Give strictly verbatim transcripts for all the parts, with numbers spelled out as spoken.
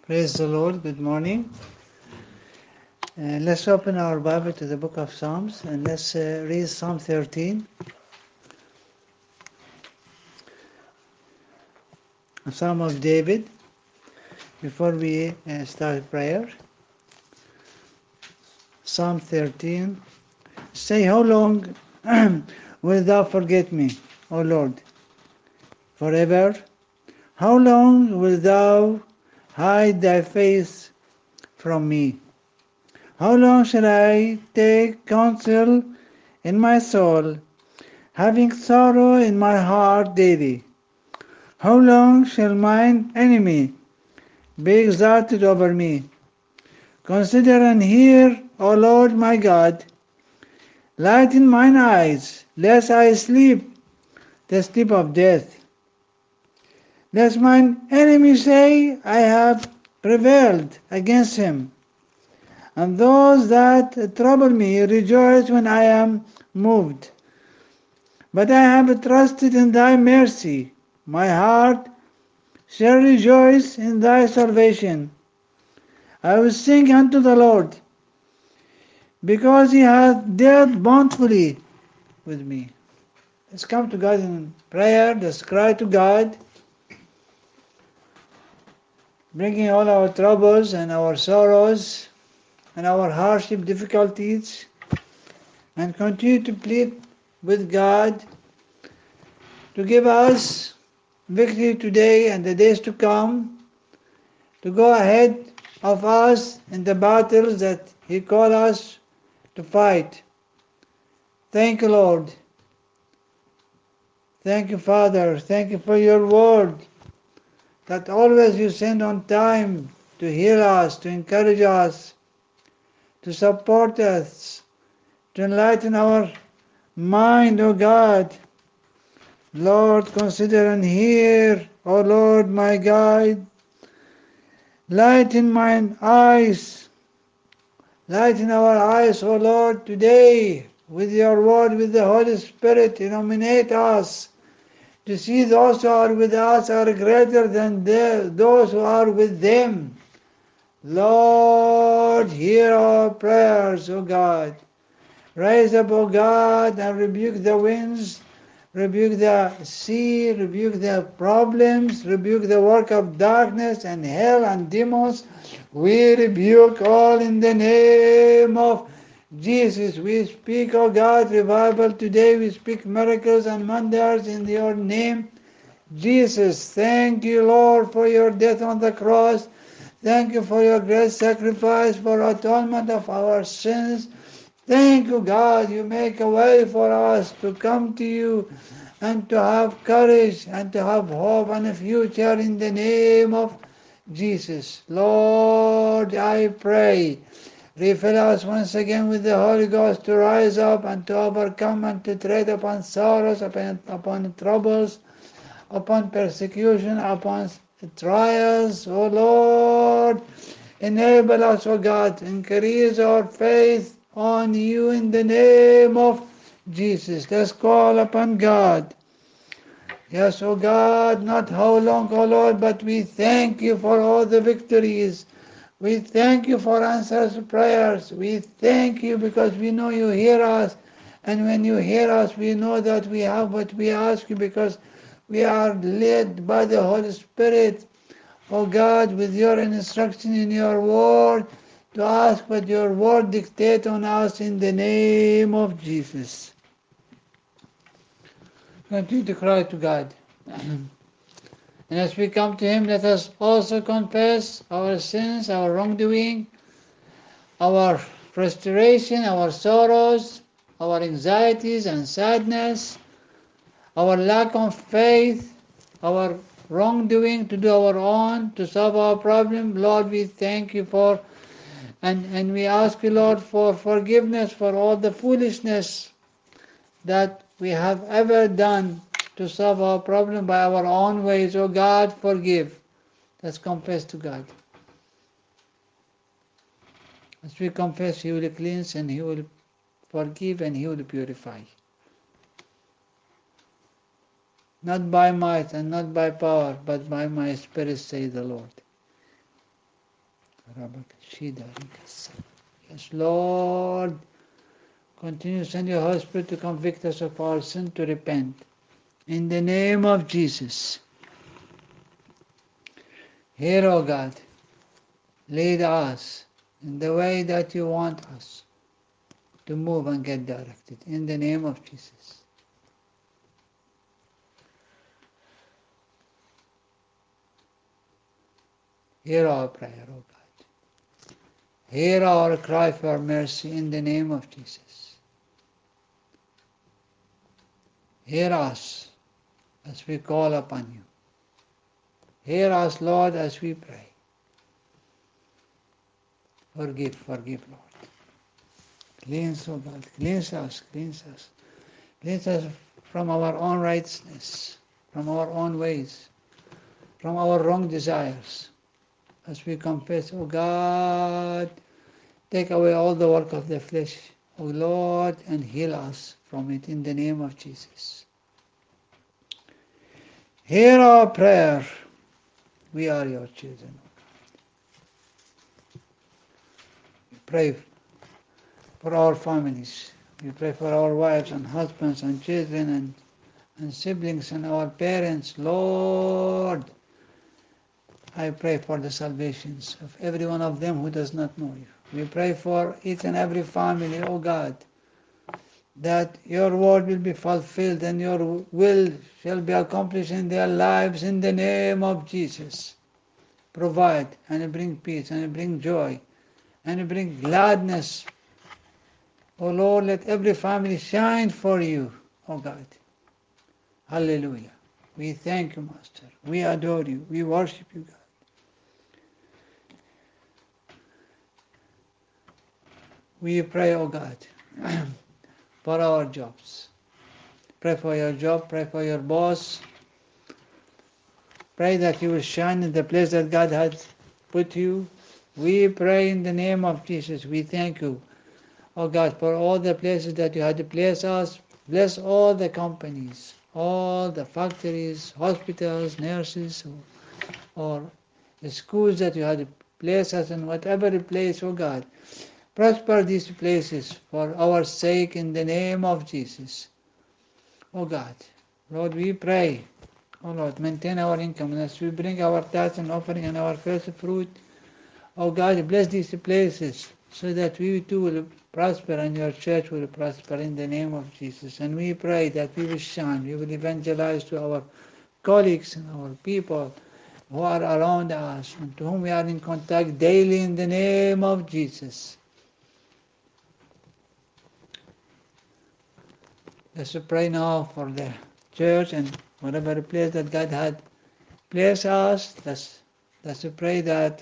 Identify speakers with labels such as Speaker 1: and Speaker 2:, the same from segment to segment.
Speaker 1: Praise the Lord. Good morning. Uh, let's open our Bible to the book of Psalms and let's uh, read Psalm thirteen, a Psalm of David. Before we uh, start prayer, Psalm thirteen. Say, how long wilt thou forget me, O Lord? Forever? How long wilt thou hide thy face from me? How long shall I take counsel in my soul, having sorrow in my heart daily? How long shall mine enemy be exalted over me? Consider and hear, O Lord my God. Lighten mine eyes, lest I sleep the sleep of death. Lest mine enemy say, I have prevailed against him. And those that trouble me rejoice when I am moved. But I have trusted in thy mercy. My heart shall rejoice in thy salvation. I will sing unto the Lord, because he hath dealt bountifully with me. Let's come to God in prayer. Let's cry to God, bringing all our troubles and our sorrows and our hardship difficulties, and continue to plead with God to give us victory today and the days to come, to go ahead of us in the battles that he called us to fight. Thank you, Lord. Thank you, Father. Thank you for your word that always you send on time to heal us, to encourage us, to support us, to enlighten our mind, O God. Lord, consider and hear, O Lord, my guide. Lighten mine eyes, lighten our eyes, O Lord, today with your word, with the Holy Spirit. Illuminate us to see those who are with us are greater than the, those who are with them. Lord, hear our prayers, O God. Rise up, O God, and rebuke the winds, rebuke the sea, rebuke the problems, rebuke the work of darkness and hell and demons. We rebuke all in the name of Jesus. We speak, O God, revival today. We speak miracles and wonders in your name, Jesus. Thank you, Lord, for your death on the cross. Thank you for your great sacrifice for atonement of our sins. Thank you, God, you make a way for us to come to you and to have courage and to have hope and a future in the name of Jesus. Lord, I pray, refill us once again with the Holy Ghost to rise up and to overcome and to tread upon sorrows, upon, upon troubles, upon persecution, upon trials. O Lord, enable us, O God, increase our faith on you in the name of Jesus. Let's call upon God. Yes, O God, not how long, O Lord, but we thank you for all the victories. We thank you for answers to prayers. We thank you because we know you hear us. And when you hear us, we know that we have what we ask you because we are led by the Holy Spirit. O God, with your instruction in your word, to ask what your word dictate on us in the name of Jesus. Continue to cry to God. And as we come to him, let us also confess our sins, our wrongdoing, our frustration, our sorrows, our anxieties and sadness, our lack of faith, our wrongdoing to do our own, to solve our problem. Lord, we thank you for, and, and we ask you, Lord, for forgiveness for all the foolishness that we have ever done to solve our problem by our own ways. Oh God, forgive. Let's confess to God. As we confess, he will cleanse and he will forgive and he will purify. Not by might and not by power, but by my spirit, says the Lord. Yes, Lord, continue to send your Holy Spirit to convict us of our sin, to repent. In the name of Jesus. Here, O God, lead us in the way that you want us to move and get directed. In the name of Jesus. Hear our prayer, O God. Hear our cry for mercy in the name of Jesus. Hear us as we call upon you. Hear us, Lord, as we pray. Forgive, forgive, Lord. Cleanse, O God, cleanse us, cleanse us. Cleanse us from our own righteousness, from our own ways, from our wrong desires. As we confess, O God, take away all the work of the flesh, O Lord, and heal us from it in the name of Jesus. Hear our prayer. We are your children, O God. We pray for our families. We pray for our wives and husbands and children and, and siblings and our parents. Lord, I pray for the salvations of every one of them who does not know you. We pray for each and every family, O God, that your word will be fulfilled and your will shall be accomplished in their lives in the name of Jesus. Provide and bring peace and bring joy and bring gladness. O Lord, let every family shine for you, O God. Hallelujah. We thank you, Master. We adore you. We worship you, God. We pray, O God, for our jobs. Pray for your job. Pray for your boss. Pray that you will shine in the place that God has put you. We pray in the name of Jesus. We thank you, O God, for all the places that you had placed us. Bless all the companies, all the factories, hospitals, nurses, or the schools that you had placed us in, whatever place, O God. Prosper these places for our sake in the name of Jesus. O God, Lord, we pray, O Lord, maintain our income, and as we bring our tithes and offering and our first fruit, O God, bless these places so that we too will prosper and your church will prosper in the name of Jesus. And we pray that we will shine, we will evangelize to our colleagues and our people who are around us and to whom we are in contact daily in the name of Jesus. Let's pray now for the church and whatever place that God had placed us. Let's, let's pray that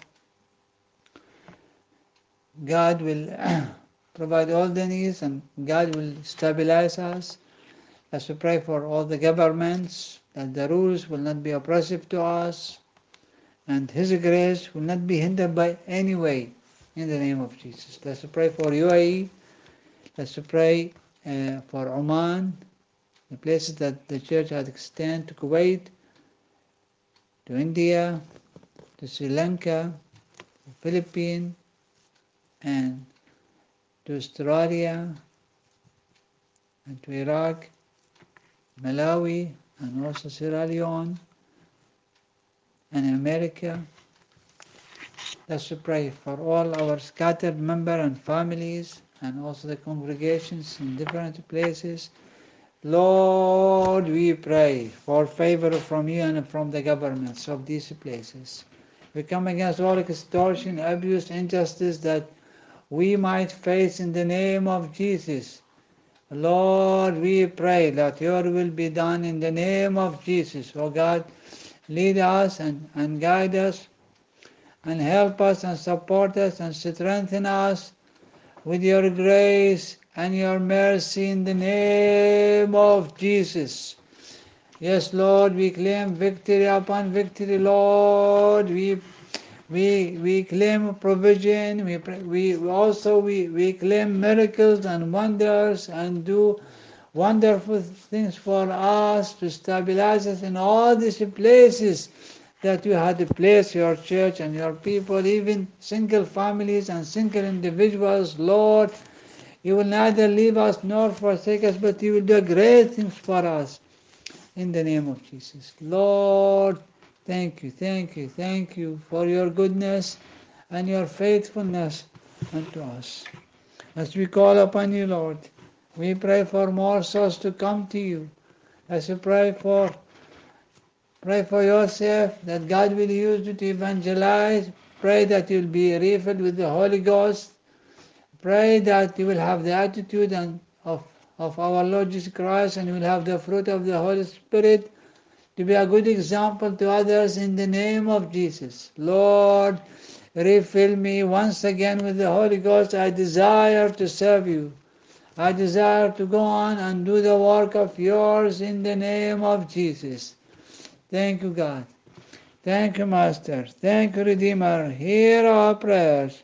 Speaker 1: God will provide all the needs and God will stabilize us. Let's pray for all the governments, that the rules will not be oppressive to us and His grace will not be hindered by any way in the name of Jesus. Let's pray for U A E. Let's pray uh, for Oman, the places that the church had extended to Kuwait, to India, to Sri Lanka, the Philippines, and to Australia, and to Iraq, Malawi, and also Sierra Leone, and America. Let's pray for all our scattered members and families, and also the congregations in different places. Lord, we pray for favor from you and from the governments of these places. We come against all extortion, abuse, injustice that we might face in the name of Jesus. Lord, we pray that your will be done in the name of Jesus. Oh God, lead us and, and guide us and help us and support us and strengthen us with your grace and your mercy in the name of Jesus. Yes, Lord, we claim victory upon victory, Lord. We we we claim provision. We we also we, we claim miracles and wonders and do wonderful things for us to stabilize us in all these places that you had placed your church and your people, even single families and single individuals. Lord, you will neither leave us nor forsake us, but you will do great things for us in the name of Jesus. Lord, thank you, thank you, thank you for your goodness and your faithfulness unto us. As we call upon you, Lord, we pray for more souls to come to you. As we pray for pray for yourself that God will use you to evangelize. Pray that you'll be refilled with the Holy Ghost. Pray that you will have the attitude and of, of our Lord Jesus Christ, and you will have the fruit of the Holy Spirit to be a good example to others in the name of Jesus. Lord, refill me once again with the Holy Ghost. I desire to serve you. I desire to go on and do the work of yours in the name of Jesus. Thank you, God. Thank you, Master. Thank you, Redeemer. Hear our prayers.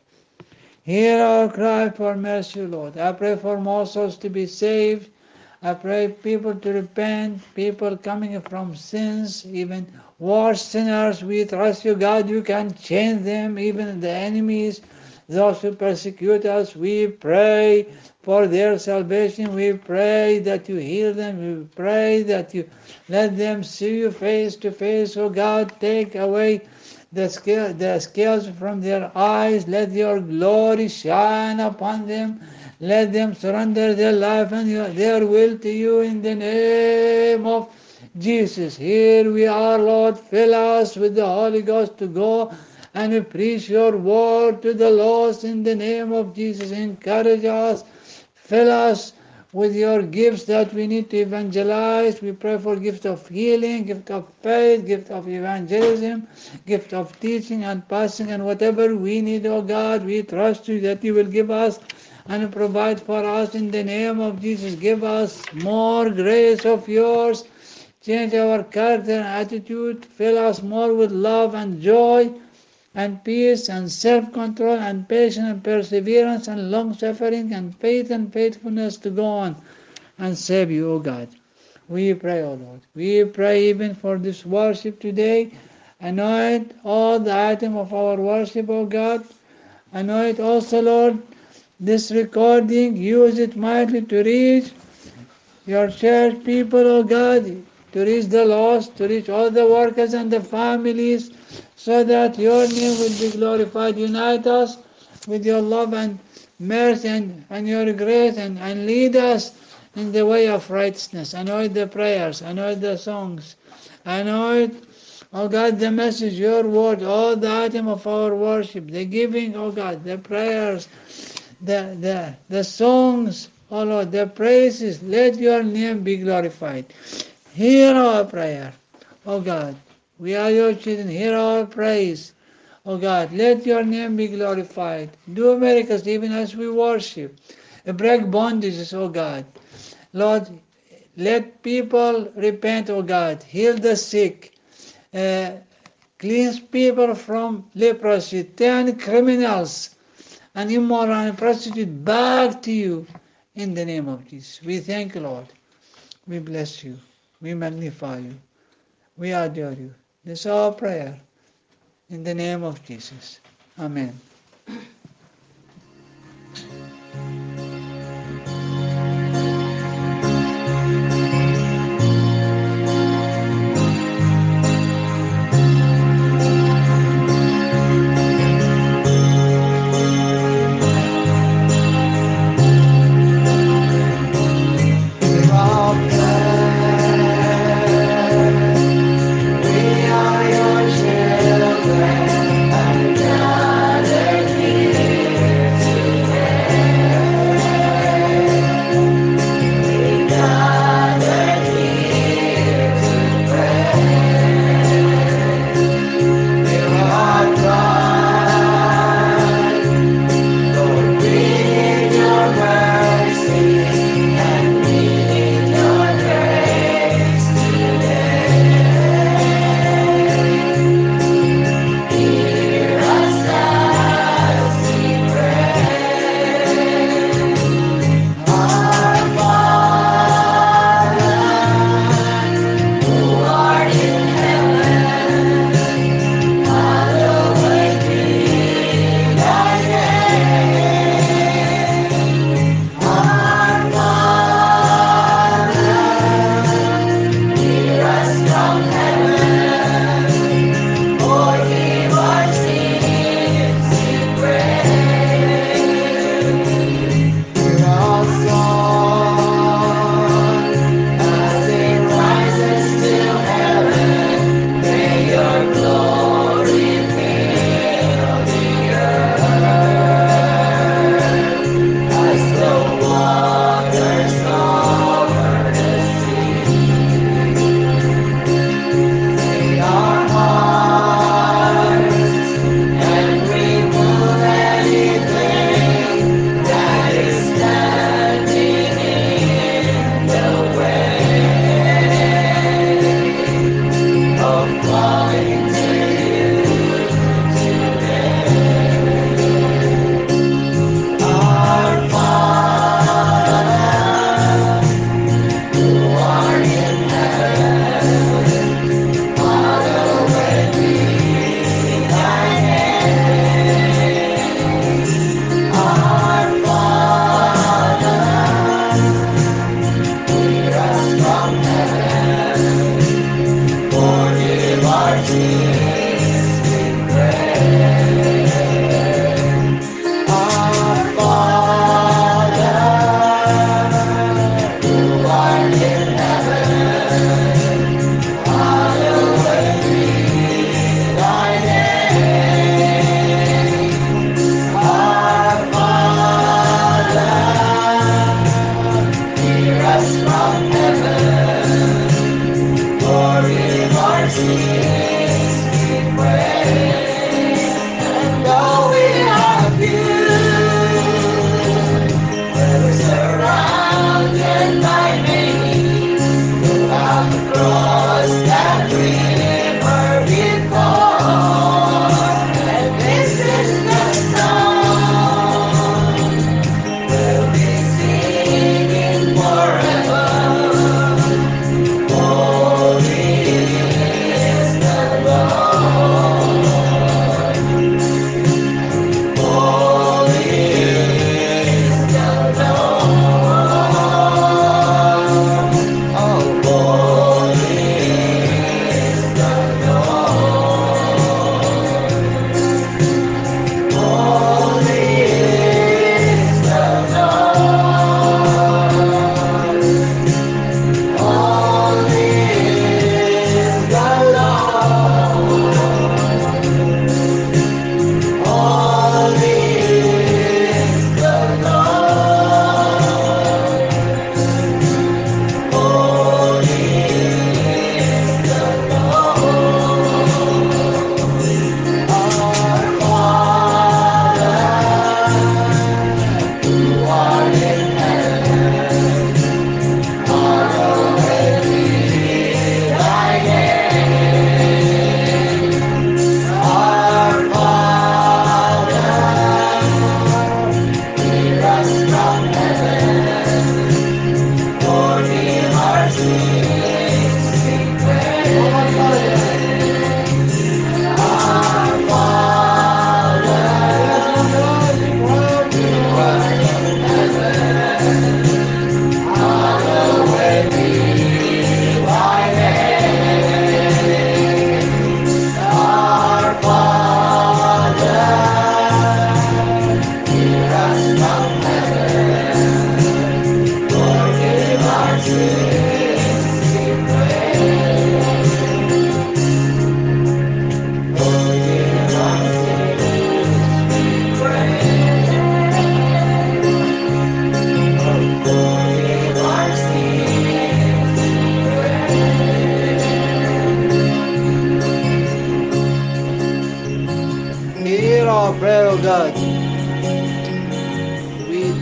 Speaker 1: Hear our cry for mercy, Lord. I pray for more souls to be saved. I pray people to repent, people coming from sins, even worse sinners. We trust you, God. You can change them, even the enemies, those who persecute us. We pray for their salvation. We pray that you heal them. We pray that you let them see you face to face. Oh God, take away the, scale, the scales from their eyes. Let your glory shine upon them. Let them surrender their life and your, their will to you in the name of Jesus. Here we are, Lord. Fill us with the Holy Ghost to go and preach your word to the lost in the name of Jesus. Encourage us. Fill us with your gifts that we need to evangelize. We pray for gift of healing, gift of faith, gift of evangelism, gift of teaching and passing, and whatever we need, oh God, we trust you that you will give us and provide for us in the name of Jesus. Give us more grace of yours. Change our character and attitude. Fill us more with love and joy and peace and self-control and patience and perseverance and long-suffering and faith and faithfulness to go on and serve you, O God. We pray, O Lord. We pray even for this worship today. Anoint all the item of our worship, O God. Anoint also, Lord, this recording. Use it mightily to reach your church people, O God, to reach the lost, to reach all the workers and the families, so that your name will be glorified. Unite us with your love and mercy and, and your grace, and, and lead us in the way of righteousness. Anoint the prayers, anoint the songs, anoint, oh God, the message, your word, all the item of our worship, the giving, oh God, the prayers, the, the, the songs, oh Lord, the praises. Let your name be glorified. Hear our prayer, oh God. We are your children. Hear our praise. Oh God, let your name be glorified. Do miracles even as we worship. Break bondages, oh God. Lord, let people repent, oh God. Heal the sick. Uh, cleanse people from leprosy. Turn criminals and immoral and prostitute back to you in the name of Jesus. We thank you, Lord. We bless you. We magnify you. We adore you. This is our prayer in the name of Jesus. Amen. our prayer, O God. We,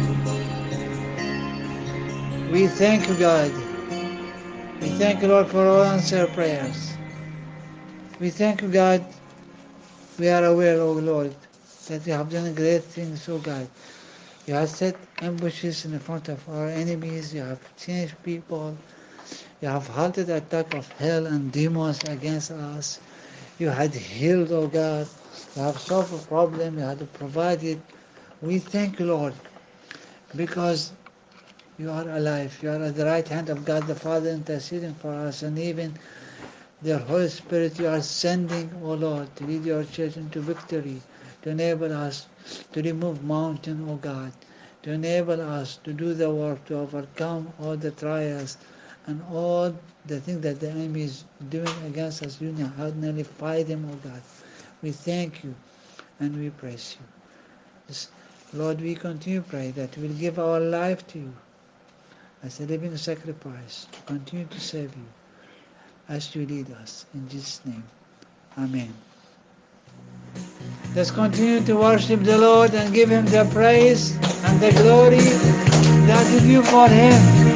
Speaker 1: we thank you, God. We thank you, Lord, for all answered prayers. We thank you, God. We are aware, O Lord, that you have done great things, O God. You have set ambushes in front of our enemies. You have changed people. You have halted the attack of hell and demons against us. You had healed, O God. You have solved a problem. You had provided. We thank you, Lord, because you are alive. You are at the right hand of God the Father interceding for us, and even the Holy Spirit you are sending, O Lord, to lead your church into victory, to enable us to remove mountains, O God, to enable us to do the work, to overcome all the trials and all the things that the enemy is doing against us. You have nullified them, O God. We thank you and we praise you. Yes, Lord, we continue to pray that we'll give our life to you as a living sacrifice to continue to serve you as you lead us. In Jesus' name, amen. Let's continue to worship the Lord and give him the praise and the glory that is due for him.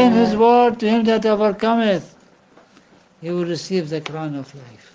Speaker 1: in his word, to him that overcometh, he will receive the crown of life.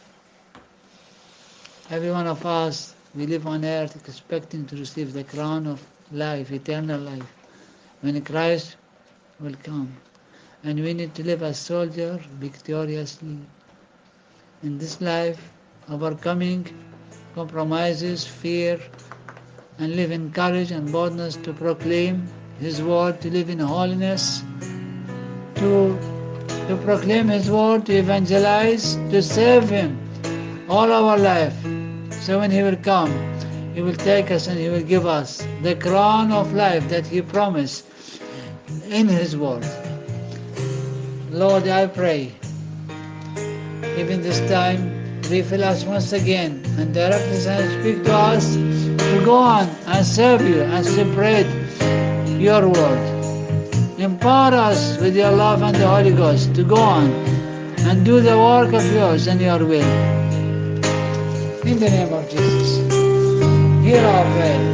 Speaker 1: Every one of us, we live on earth expecting to receive the crown of life, eternal life, when Christ will come. And we need to live as soldiers victoriously in this life, overcoming compromises, fear, and live in courage and boldness to proclaim His word, to live in holiness, to, to proclaim His word, to evangelize, to serve Him all our life. So when He will come, He will take us and He will give us the crown of life that He promised in His word. Lord, I pray, even this time, refill us once again and direct us and speak to us to go on and serve you and spread your word. Empower us with your love and the Holy Ghost to go on and do the work of yours and your will. In the name of Jesus, hear our prayer.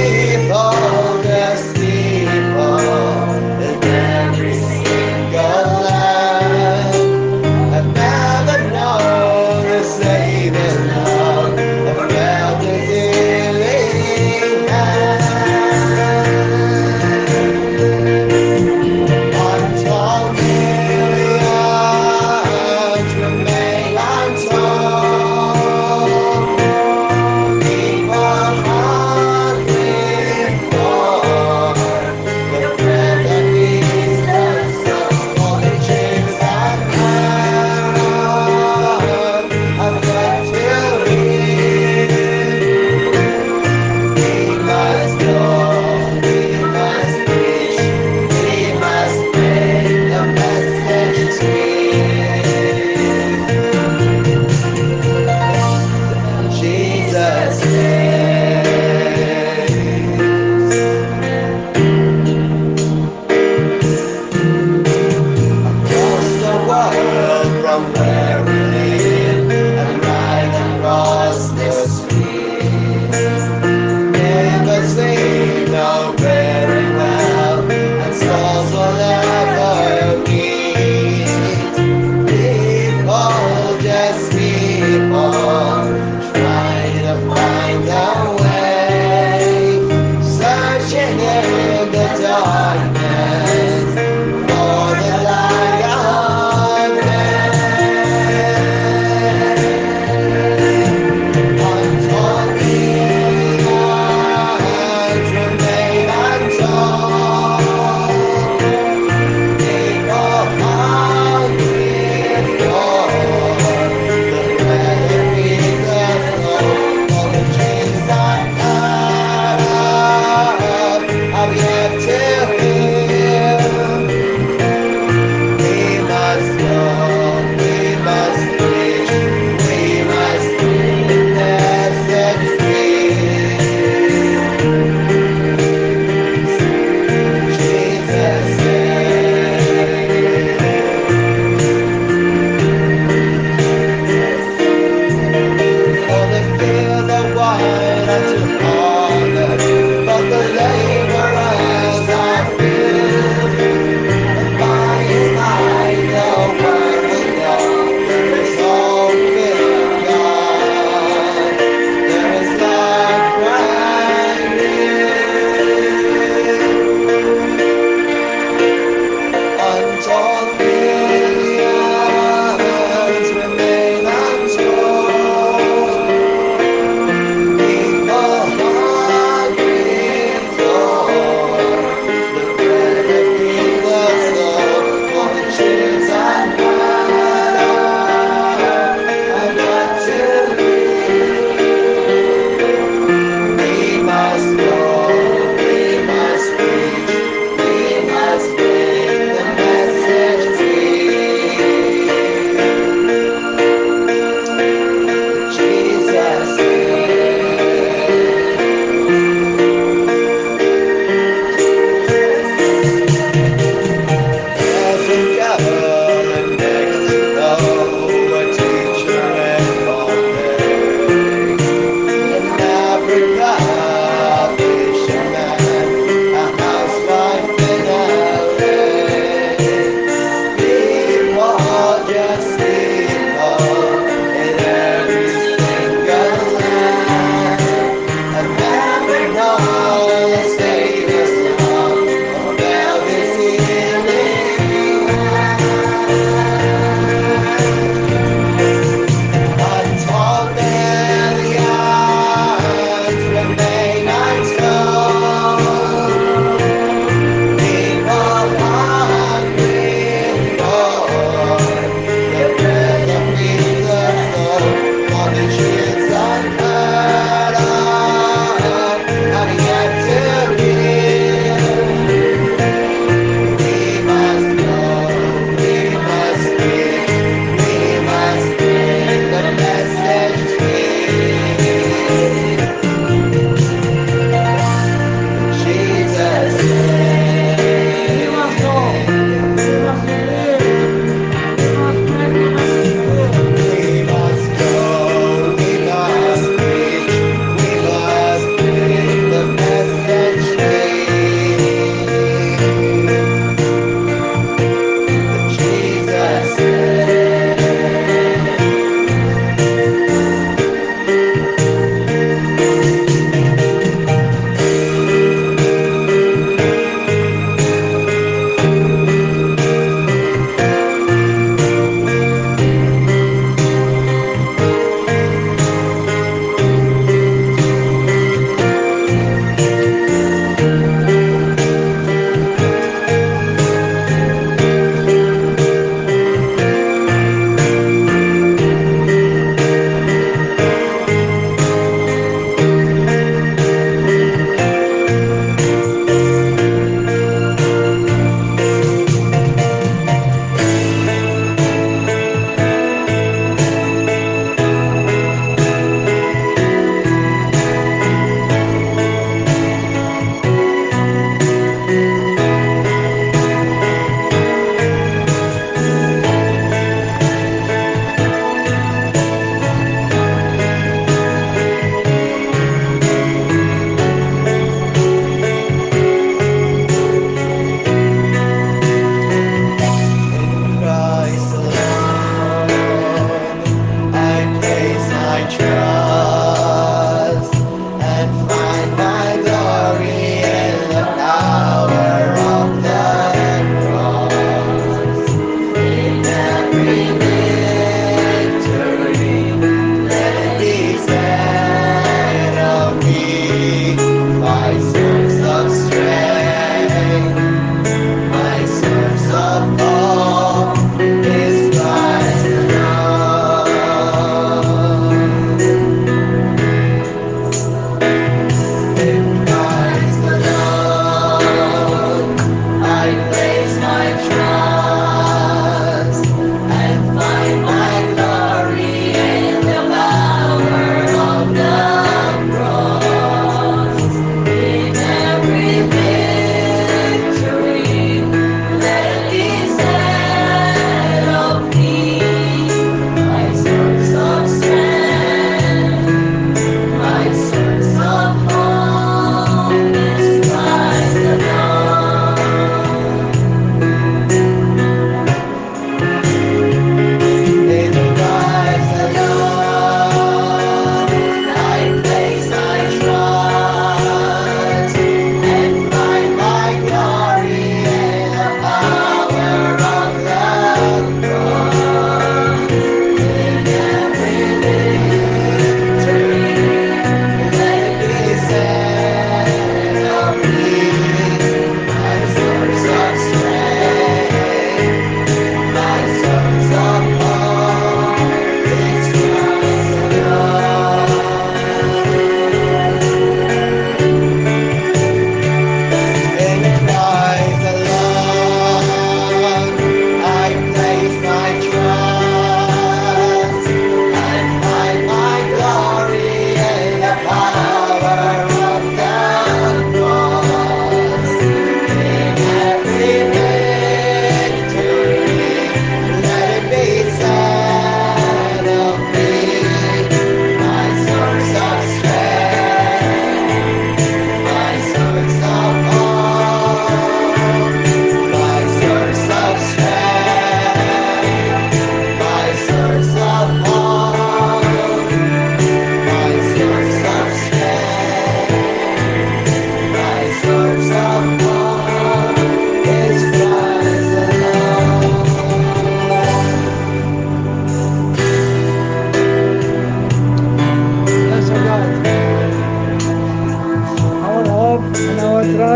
Speaker 2: People in every single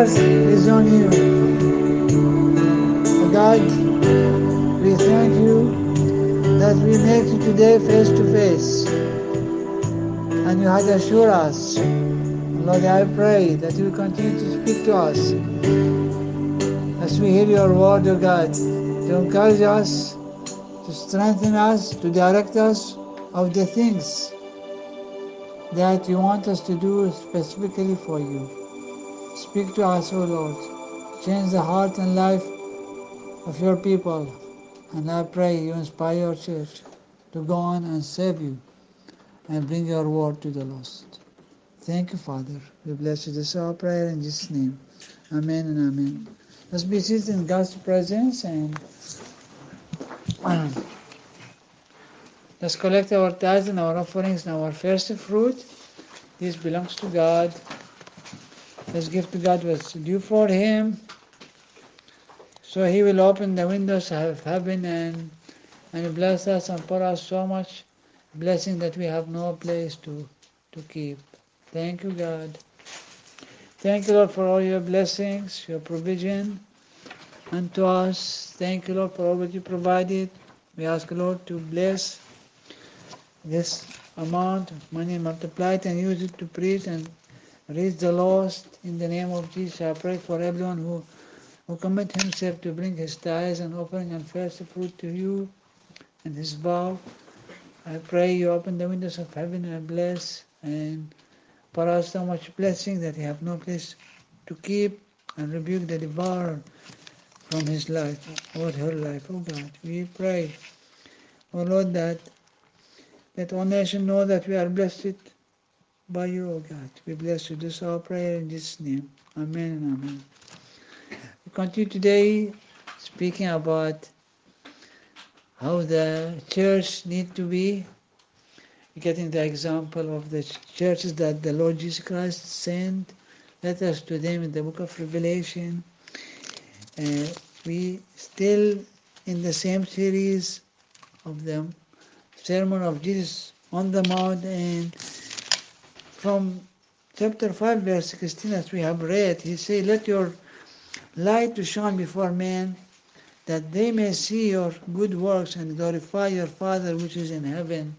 Speaker 1: trust is on you. God, we thank you that we met you today face to face, and you had assured us. Lord, I pray that you continue to speak to us as we hear your word, O God, to encourage us, to strengthen us, to direct us of the things that you want us to do specifically for you. Speak to us, O Lord. Change the heart and life of your people. And I pray you inspire your church to go on and save you and bring your word to the lost. Thank you, Father. We bless you. This is our prayer in Jesus' name. Amen and amen. Let's be seated in God's presence and let's collect our tithes and our offerings and our first fruit. This belongs to God. Let's give to God what's due for Him. So He will open the windows of heaven and, and bless us and pour us so much blessing that we have no place to, to keep. Thank you, God. Thank you, Lord, for all your blessings, your provision unto us. Thank you, Lord, for all that you provided. We ask, Lord, to bless this amount of money, multiply it and use it to preach and reach the lost. In the name of Jesus, I pray for everyone who, who commit himself to bring his tithes and offering and first fruit to you and his vow. I pray you open the windows of heaven and bless and pour out so much blessing that he have no place to keep, and rebuke the devourer from his life or her life. Oh God, we pray, oh Lord, that that all nations know that we are blessed by you, oh God. We bless you. This is our prayer in Jesus' name. Amen and amen. We continue today speaking about how the church need to be, getting the example of the churches that the Lord Jesus Christ sent letters to them in the book of Revelation. Uh, we still in the same series of the Sermon of Jesus on the Mount, and from chapter five, verse sixteen, as we have read, he said, "Let your light to shine before men, that they may see your good works and glorify your Father which is in heaven."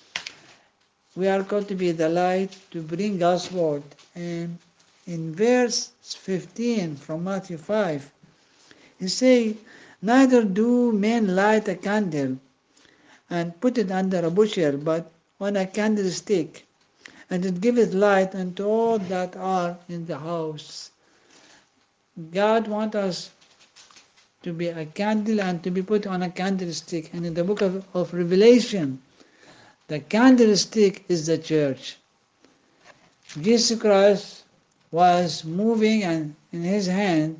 Speaker 1: We are called to be the light, to bring God's word. And in verse fifteen from Matthew five, he says, "Neither do men light a candle and put it under a bushel, but on a candlestick, and it giveth light unto all that are in the house." God wants us to be a candle and to be put on a candlestick. And in the book of, of Revelation, the candlestick is the church. Jesus Christ was moving, and in his hand,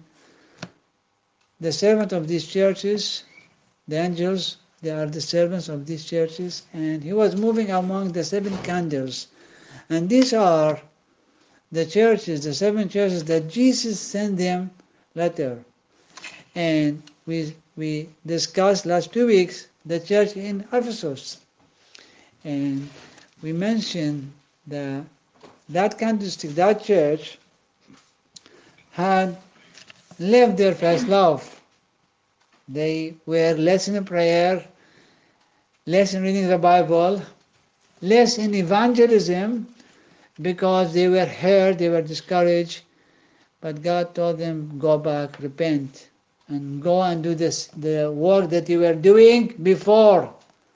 Speaker 1: the servant of these churches, the angels, they are the servants of these churches, and he was moving among the seven candles. And these are the churches, the seven churches that Jesus sent them letter. And we we discussed last two weeks the church in Ephesus. And we mentioned that that candlestick, that church, had left their first love. They were less in prayer, less in reading the Bible, less in evangelism, because they were hurt, they were discouraged. But God told them, go back, repent, and go and do this, the work that you were doing before.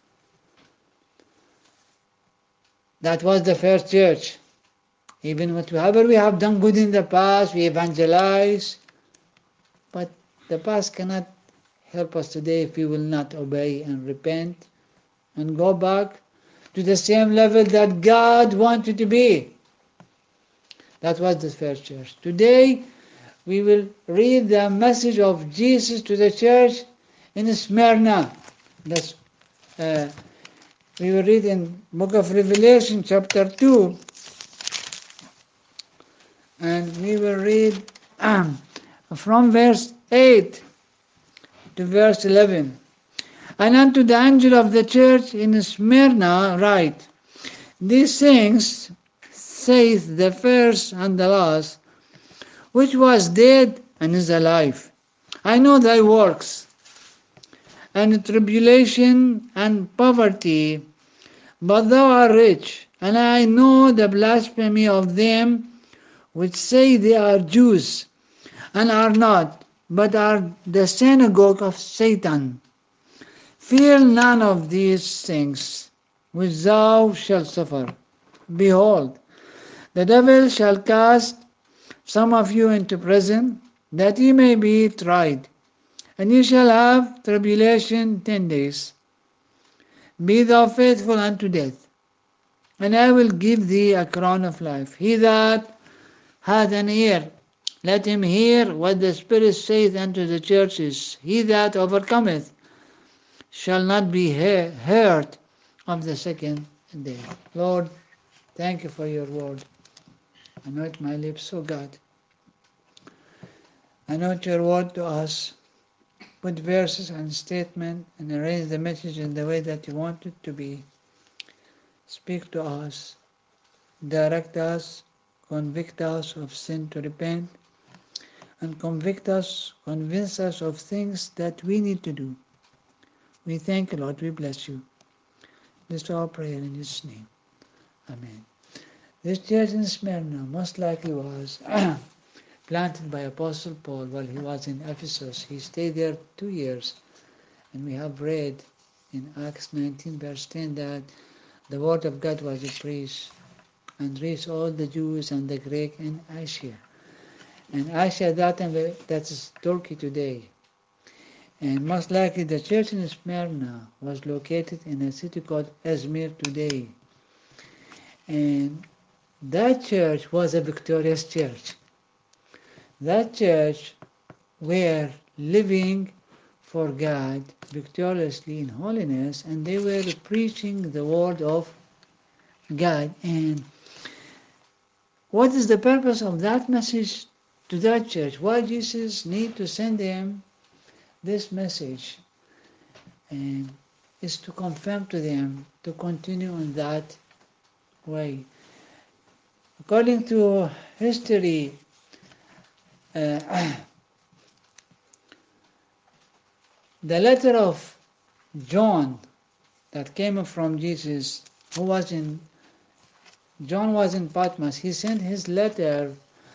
Speaker 1: That was the first church. Even whatever we have done good in the past, we evangelize, but the past cannot help us today if we will not obey and repent and go back to the same level that God wanted to be. That was the first church. Today, we will read the message of Jesus to the church in Smyrna. That's, uh, we will read in book of Revelation, chapter two, and we will read um, from verse eight to verse eleven. "And unto the angel of the church in Smyrna write, These things saith the first and the last, which was dead and is alive. I know thy works, and tribulation and poverty, but thou art rich. And I know the blasphemy of them which say they are Jews, and are not, but are the synagogue of Satan. Fear none of these things which thou shalt suffer. Behold, the devil shall cast some of you into prison, that ye may be tried, and ye shall have tribulation ten days. Be thou faithful unto death, and I will give thee a crown of life. He that hath an ear, let him hear what the Spirit saith unto the churches. He that overcometh shall not be hurt of the second day. Lord, thank you for your word. Anoint my lips, O God. Anoint your word to us. Put verses and statements and arrange the message in the way that you want it to be. Speak to us. Direct us. Convict us of sin to repent. And convict us, convince us of things that we need to do. We thank you, Lord. We bless you. This is our prayer in His name. Amen. This church in Smyrna most likely was planted by Apostle Paul while he was in Ephesus. He stayed there two years. And we have read in Acts nineteen verse ten that the word of God was preached and reached all the Jews and the Greek in Asia. And Asia at that time, that's Turkey today. And most likely the church in Smyrna was located in a city called Izmir today. And that church was a victorious church. That church were living for God victoriously in holiness, and they were preaching the word of God. And what is the purpose of that message to that church? Why Jesus need to send them this message? And is to confirm to them to continue in that way. According to history, uh, the letter of John that came from Jesus, who was in, John was in Patmos, he sent his letter,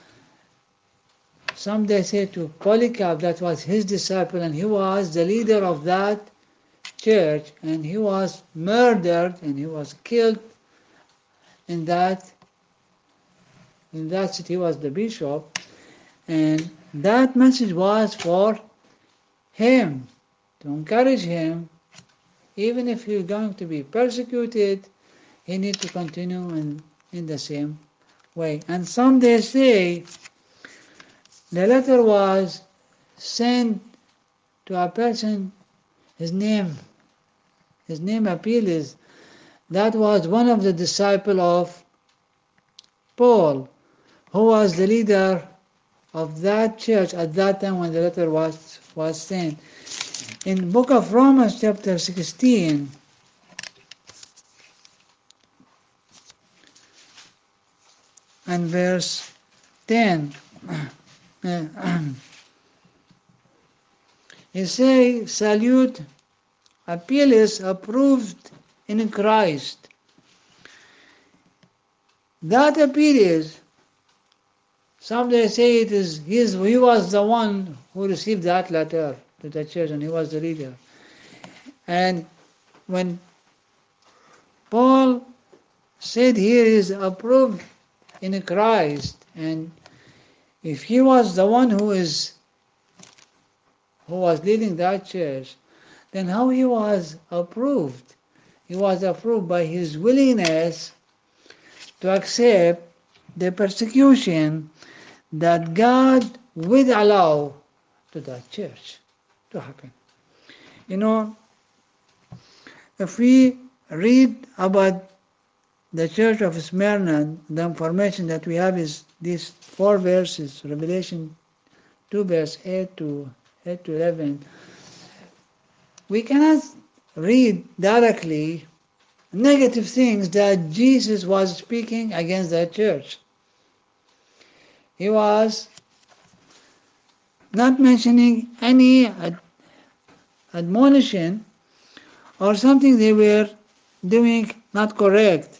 Speaker 1: some they say to Polycarp, that was his disciple, and he was the leader of that church, and he was murdered and he was killed in that in that city. He was the bishop, and that message was for him, to encourage him, even if he's going to be persecuted, he needs to continue in, in the same way. And some they say the letter was sent to a person, his name, his name Apelles, that was one of the disciples of Paul, who was the leader of that church at that time when the letter was, was sent. In book of Romans chapter sixteen, and verse ten, he say, salute Apelles, approved in Christ. That Apelles, some they say it is his, he was the one who received that letter to the church, and he was the leader. And when Paul said here is approved in Christ, and if he was the one who is who was leading that church, then how he was approved? He was approved by his willingness to accept the persecution that God would allow to that church to happen. You know, if we read about the church of Smyrna, the information that we have is these four verses, Revelation two verse eight to eight to eleven. We cannot read directly negative things that Jesus was speaking against that church. He was not mentioning any ad- admonition or something they were doing not correct.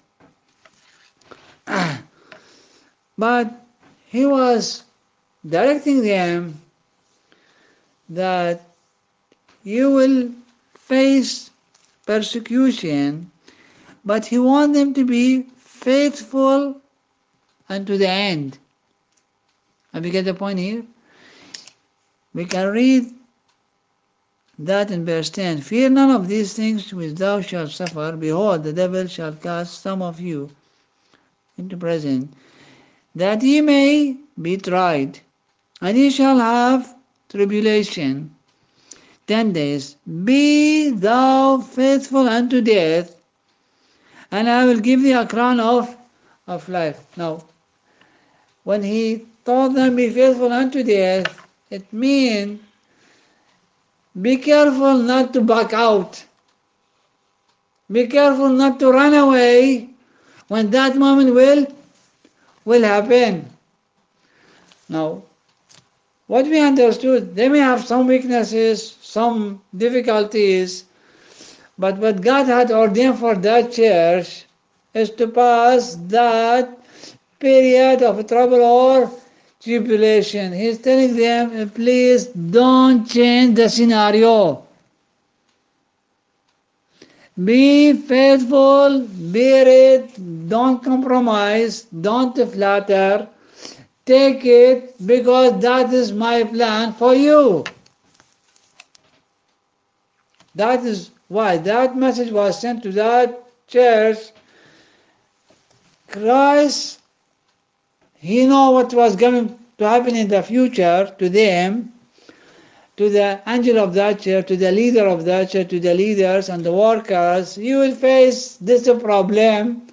Speaker 1: But he was directing them that you will face persecution, but he wants them to be faithful unto the end. Have you get the point here? We can read that in verse ten. Fear none of these things which thou shalt suffer. Behold, the devil shall cast some of you into prison, that ye may be tried, and ye shall have tribulation ten days. Be thou faithful unto death, and I will give thee a crown of, of life. Now, when he told them, be faithful unto death, it means be careful not to back out. Be careful not to run away when that moment will, will happen. Now, what we understood, they may have some weaknesses, some difficulties, but what God had ordained for that church is to pass that period of trouble or tribulation. He's telling them, please don't change the scenario. Be faithful, bear it, don't compromise, don't flatter. Take it because that is my plan for you. That is why that message was sent to that church. Christ, he know what was going to happen in the future to them, to the angel of that church, to the leader of that church, to the leaders and the workers. You will face this problem.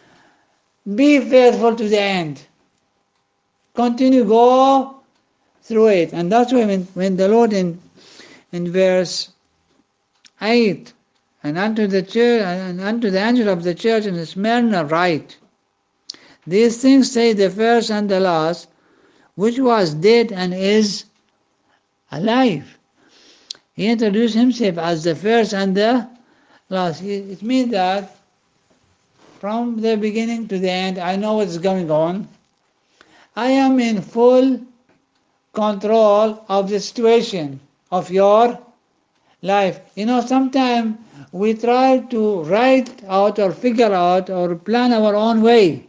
Speaker 1: Be faithful to the end. Continue, go through it. And that's why when, when the Lord in, in verse eight, and unto the church and unto the angel of the church in Smyrna write, these things say the first and the last, which was dead and is alive. He introduced himself as the first and the last. It means that from the beginning to the end, I know what's going on. I am in full control of the situation of your life. You know, sometimes we try to write out or figure out or plan our own way.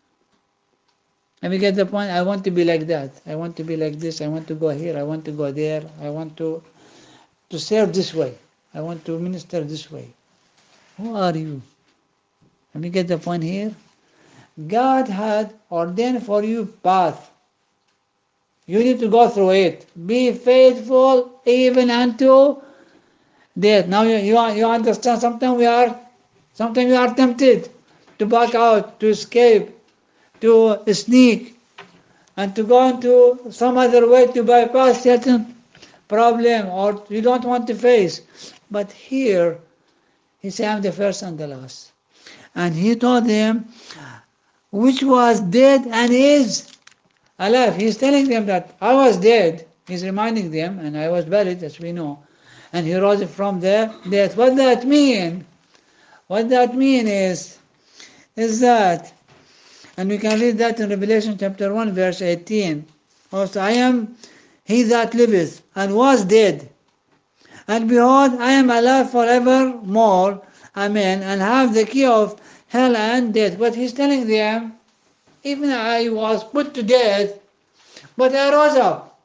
Speaker 1: And we get the point, I want to be like that. I want to be like this. I want to go here. I want to go there. I want to, to serve this way. I want to minister this way. Who are you? And we get the point here. God had ordained for you path. You need to go through it. Be faithful even unto death. Now you, you, you understand, sometimes we are sometimes we are tempted to back out, to escape, to sneak, and to go into some other way to bypass certain problem or you don't want to face. But here, he said, I'm the first and the last. And he told them, which was dead and is alive. He's telling them that I was dead. He's reminding them, and I was buried, as we know. And he rose from the death. What that mean? What that mean is, is that, and we can read that in Revelation chapter one, verse eighteen. Also, I am he that liveth and was dead. And behold, I am alive forevermore. Amen. And have the key of hell and death. But he's telling them, even I was put to death, but I rose up.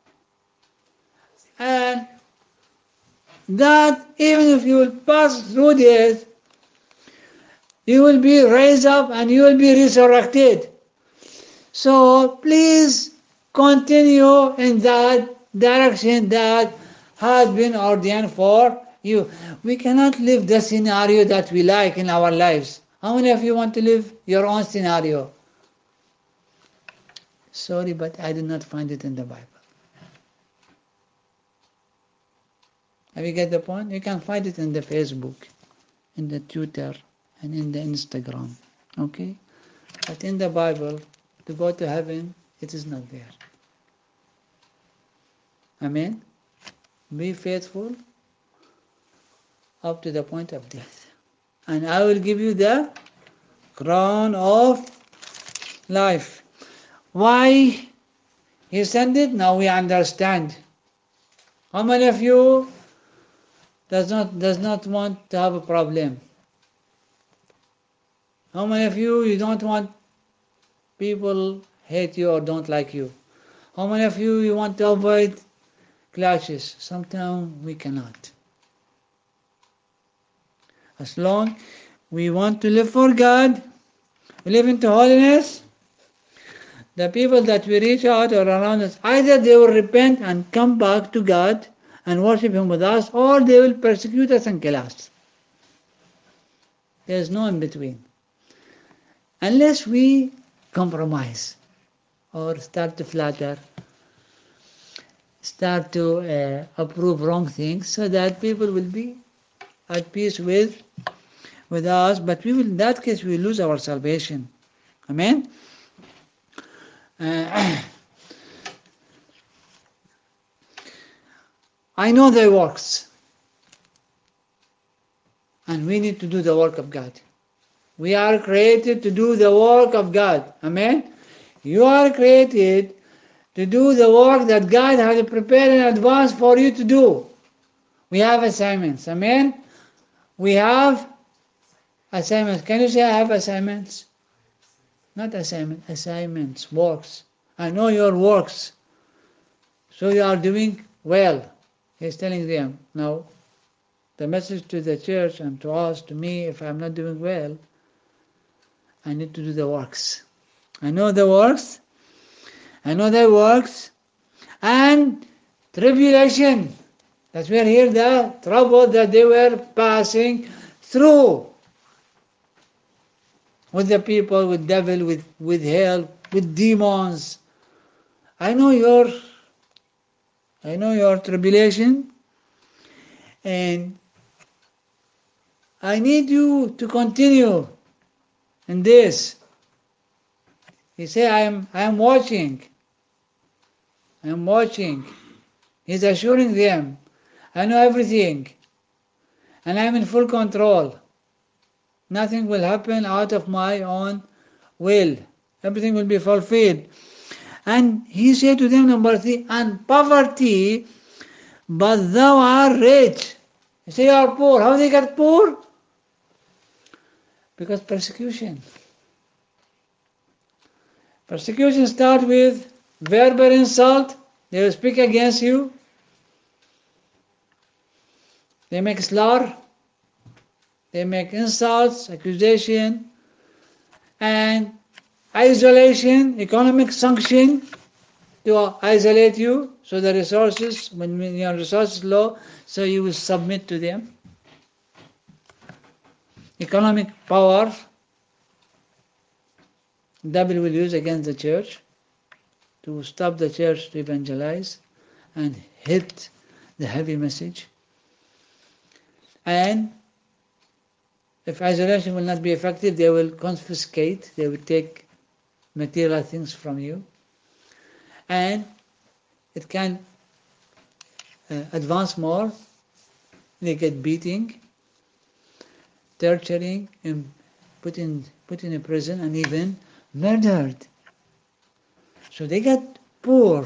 Speaker 1: And that even if you will pass through death, you will be raised up and you will be resurrected. So please continue in that direction that has been ordained for you. We cannot live the scenario that we like in our lives. How many of you want to live your own scenario? Sorry, but I did not find it in the Bible. Have you get the point? You can find it in the Facebook, in the Twitter, and in the Instagram. Okay? But in the Bible, to go to heaven, it is not there. Amen. Be faithful up to the point of death. And I will give you the crown of life. Why He sent it? Now we understand. How many of you does not does not want to have a problem? How many of you you don't want people hate you or don't like you? How many of you you want to avoid clashes? Sometimes we cannot. As long we want to live for God, we live into holiness, the people that we reach out or around us, either they will repent and come back to God and worship Him with us, or they will persecute us and kill us. There is no in between. Unless we compromise or start to flatter, start to uh, approve wrong things, so that people will be at peace with with us, but we will, in that case, we will lose our salvation. Amen? Uh, I know their works, and we need to do the work of God. We are created to do the work of God. Amen? You are created to do the work that God has prepared in advance for you to do. We have assignments. Amen? We have assignments. Can you say I have assignments? Not assignments, assignments, works. I know your works. So you are doing well. He's telling them. Now, the message to the church and to us, to me, if I'm not doing well, I need to do the works. I know the works. I know the works. And tribulation. That's where here the trouble that they were passing through. With the people, with devil, with, with hell, with demons. I know your I know your tribulation, and I need you to continue in this. He said, I am I am watching. I am watching. He's assuring them, I know everything, and I am in full control. Nothing will happen out of my own will. Everything will be fulfilled. And he said to them, number three, and poverty, but thou art rich. You say you are poor. How they get poor? Because persecution. Persecution starts with verbal insult. They will speak against you. They make slur. They make insults, accusation, and isolation, economic sanction to isolate you. So the resources, when your resources low, so you will submit to them. Economic power, devil will use against the church to stop the church to evangelize and hit the heavy message. And if isolation will not be effective, they will confiscate, they will take material things from you. And it can uh, advance more. They get beating, torturing, and put in, put in a prison, and even murdered. So they get poor.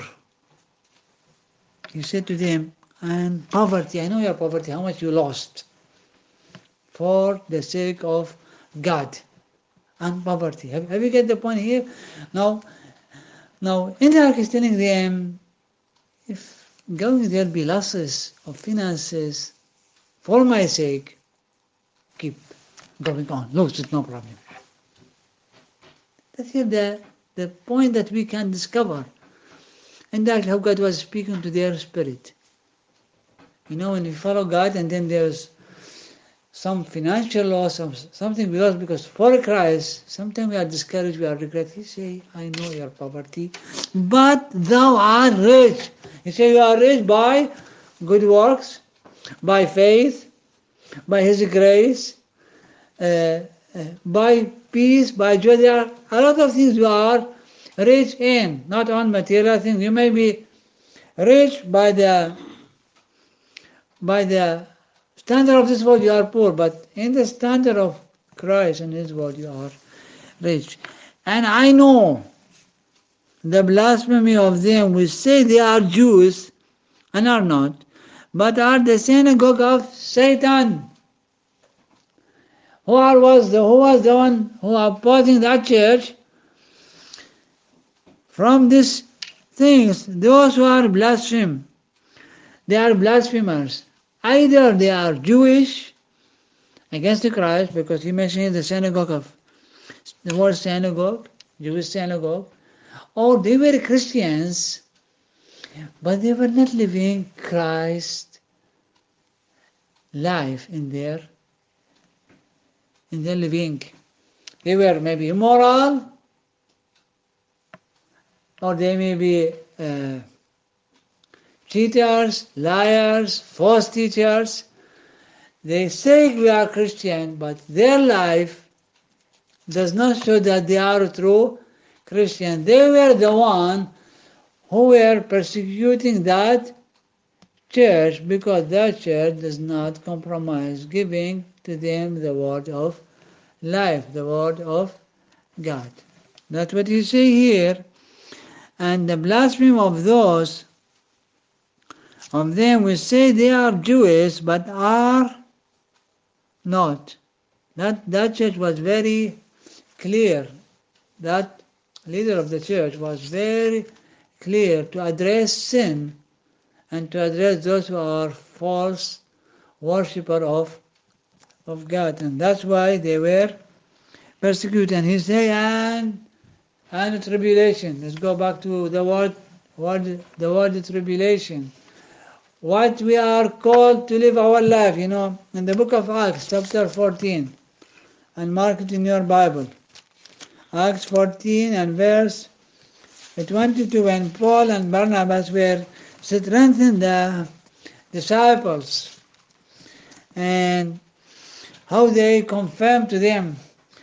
Speaker 1: You said to them, and poverty, I know your poverty, how much you lost for the sake of God and poverty. Have, have you get the point here? Now, now Enoch is telling them, if going there be losses of finances for my sake, keep going on. Lose it, no problem. That's here the, the point that we can discover. And that's how God was speaking to their spirit. You know, when we follow God and then there's some financial loss, or something we lost because for Christ, sometimes we are discouraged, we are regret. He say, I know your poverty, but thou art rich. He say, you are rich by good works, by faith, by His grace, uh, uh, by peace, by joy. There are a lot of things you are rich in, not on material things. You may be Rich by the by the standard of this world you are poor, but in the standard of Christ and His word you are rich. And I know the blasphemy of them which say they are Jews and are not, but are the synagogue of Satan. Who are, was the who was the one who opposing that church from these things? Those who are blaspheme, they are blasphemers. Either they are Jewish against the Christ, because he mentioned the synagogue of the word synagogue, Jewish synagogue, or they were Christians, but they were not living Christ life in their in their living. They were maybe immoral, or they may be uh, cheaters, liars, false teachers. They say we are Christian, but their life does not show that they are true Christian. They were the one who were persecuting that church, because that church does not compromise giving to them the word of life, the word of God. That's what you see here. And the blasphemy of those of them which say they are Jewish but are not. That, that church was very clear. That leader of the church was very clear to address sin and to address those who are false worshipper of, of God. And that's why they were persecuted. And he said, and, and tribulation. Let's go back to the word, word, the word tribulation. What we are called to live our life, you know, in the book of Acts, chapter fourteen, and mark it in your Bible. Acts fourteen and verse twenty-two, when Paul and Barnabas were strengthening the disciples, and how they confirmed to them,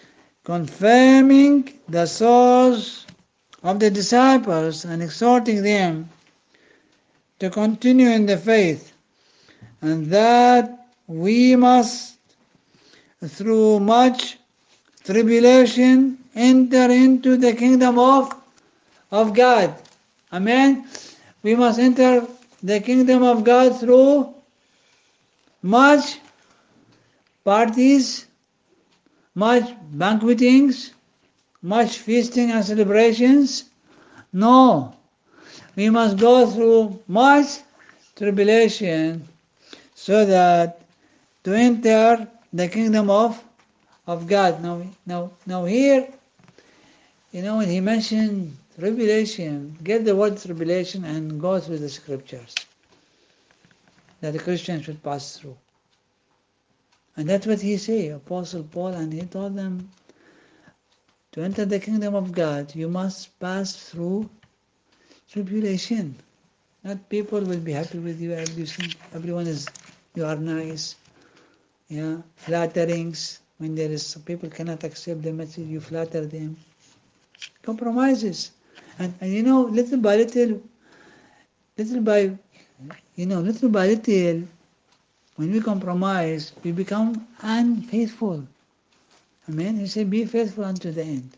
Speaker 1: confirming the souls of the disciples and exhorting them to continue in the faith, and that we must, through much tribulation, enter into the kingdom of, of God. Amen? We must enter the kingdom of God through much parties, much banquetings, much feasting and celebrations. No. We must go through much tribulation so that to enter the kingdom of, of God. Now, now, now here, you know, when he mentioned tribulation, get the word tribulation and go through the scriptures that the Christians should pass through. And that's what he said, Apostle Paul, and he told them, to enter the kingdom of God, you must pass through tribulation. Not people will be happy with you. Everyone is, you are nice. Yeah, flatterings. When there is people cannot accept the message, you flatter them. Compromises. And, and you know, little by little, little by, you know, little by little, when we compromise, we become unfaithful. Amen? He said, be faithful unto the end.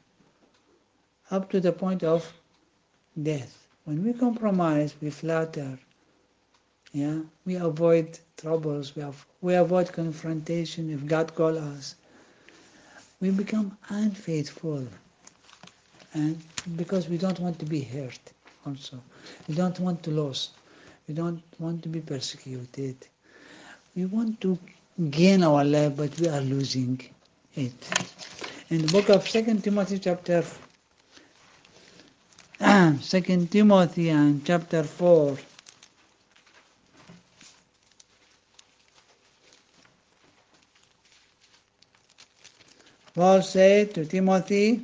Speaker 1: Up to the point of death. When we compromise, we flatter. Yeah, we avoid troubles. We have, we avoid confrontation. If God calls us, we become unfaithful, and because we don't want to be hurt. Also, we don't want to lose. We don't want to be persecuted. We want to gain our life, but we are losing it. In the book of Second Timothy, chapter Second Timothy and chapter four. Paul said to Timothy,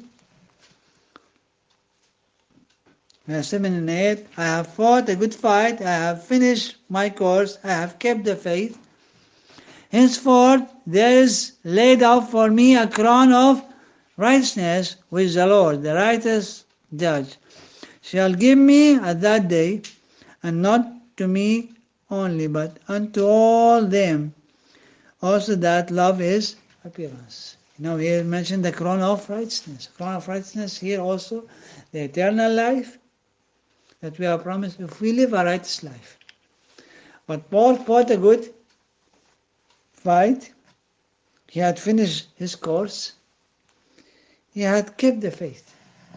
Speaker 1: verse seven and eight, I have fought a good fight, I have finished my course, I have kept the faith. Henceforth there is laid up for me a crown of righteousness, which the Lord, the righteous judge, shall give me at that day, and not to me only, but unto all them also that love his appearance. You know, here mentioned the crown of righteousness. Crown of righteousness here also, the eternal life that we are promised if we live a righteous life. But Paul fought a good fight. He had finished his course. He had kept the faith.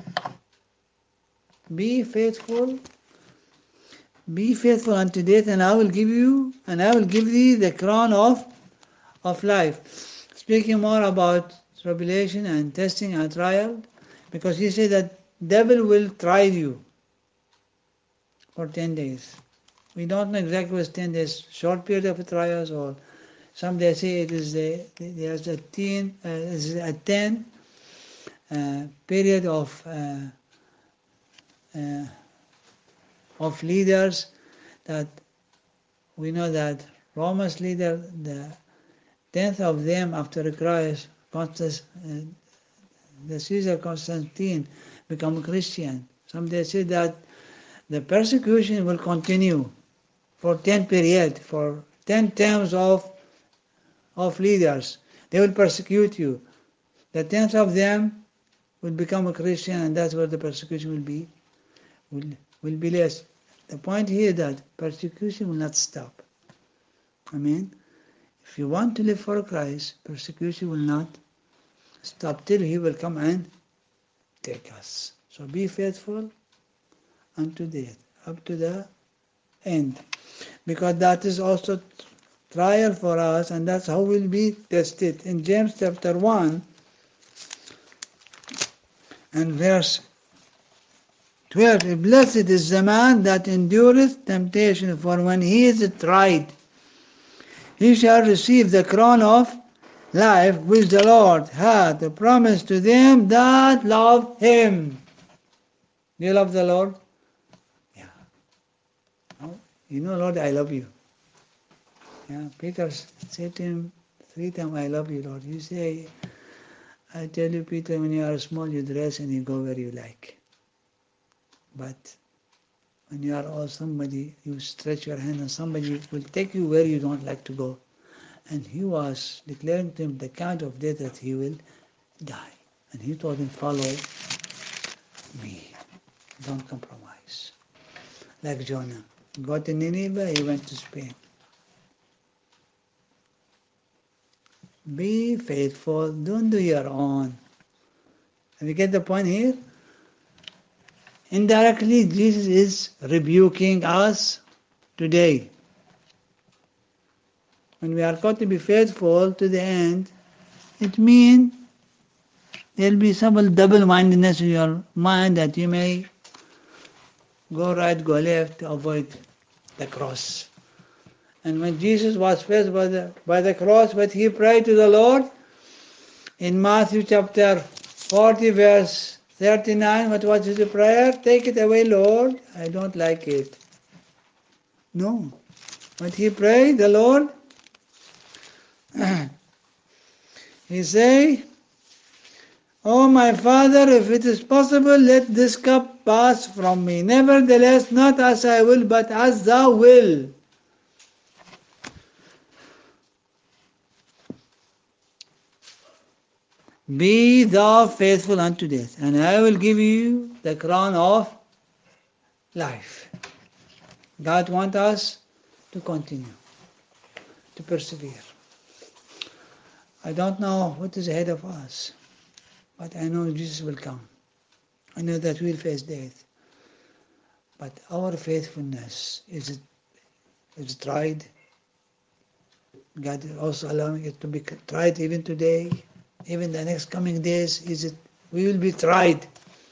Speaker 1: Be faithful. Be faithful unto death, and I will give you, and I will give thee the crown of, of life. Speaking more about tribulation and testing and trial, because he said that devil will try you for ten days. We don't know exactly what's ten days, short period of trials, or some they say it is the there's a ten, uh, is a ten uh, period of uh, uh, of leaders, that we know that Roma's leader, the tenth of them after Christ, Constance, uh, the Caesar Constantine, become a Christian. Some they say that the persecution will continue for ten period, for ten terms of of leaders. They will persecute you. The tenth of them will become a Christian, and that's where the persecution will be, will, will be less. The point here is that persecution will not stop. I mean, if you want to live for Christ, persecution will not stop till He will come and take us. So be faithful unto death, up to the end. Because that is also trial for us, and that's how we'll be tested. In James chapter one and verse twelve, blessed is the man that endureth temptation, for when he is tried, he shall receive the crown of life which the Lord hath promised to them that love him. Do you love the Lord? Yeah. Oh, you know, Lord, I love you. Yeah. Peter said to him three times, I love you, Lord. You say, I tell you, Peter, when you are small, you dress and you go where you like. But when you are old, somebody, you stretch your hand and somebody will take you where you don't like to go. And he was declaring to him the kind of death that he will die. And he told him, follow me. Don't compromise. Like Jonah. Got to Nineveh, he went to Spain. Be faithful. Don't do your own. Have you get the point here? Indirectly, Jesus is rebuking us today. When we are called to be faithful to the end, it means there will be some double-mindedness in your mind that you may go right, go left to avoid the cross. And when Jesus was faced by the, by the cross, but he prayed to the Lord in Matthew chapter forty, verse thirty-nine, what was his prayer? Take it away, Lord. I don't like it. No. But he prayed, the Lord, he say, Oh my Father, if it is possible, let this cup pass from me. Nevertheless, not as I will, but as thou will. Be thou faithful unto death, and I will give you the crown of life. God wants us to continue, to persevere. I don't know what is ahead of us, but I know Jesus will come. I know that we'll face death. But our faithfulness, is it, is it tried? God is also allowing it to be tried even today, even the next coming days. Is it? We will be tried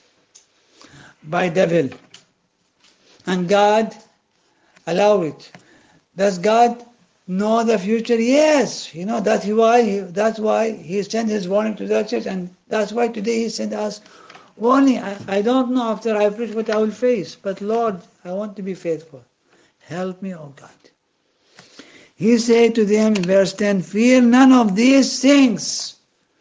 Speaker 1: by devil, and God allow it. Does God know the future? Yes, you know that's why. He, that's why He sent His warning to the church, and that's why today He sent us warning. I, I don't know after I preach what I will face, but Lord, I want to be faithful. Help me, oh God. He said to them in verse ten, fear none of these things.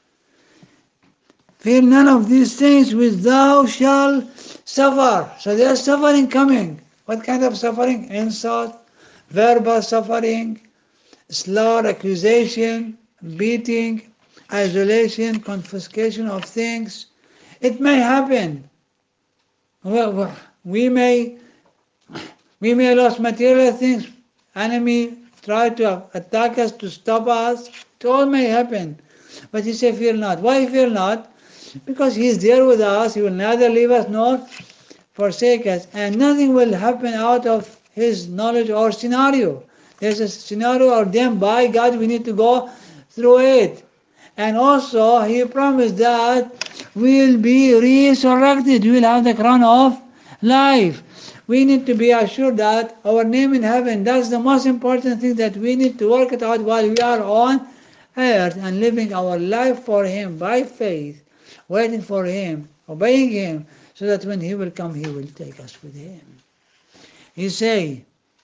Speaker 1: Fear none of these things which thou shalt suffer. So there's suffering coming. What kind of suffering? Insult, verbal suffering, slur, accusation, beating, isolation, confiscation of things. It may happen. Well, we may we may lose material things. Enemy try to attack us, to stop us. It all may happen. But he said, fear not. Why fear not? Because he is there with us. He will neither leave us nor forsake us. And nothing will happen out of his knowledge or scenario. There's a scenario ordained by God. We need to go through it. And also, he promised that we'll be resurrected. We'll have the crown of life. We need to be assured that our name in heaven, that's the most important thing, that we need to work it out while we are on earth and living our life for him by faith, waiting for him, obeying him, so that when he will come, he will take us with him. He say,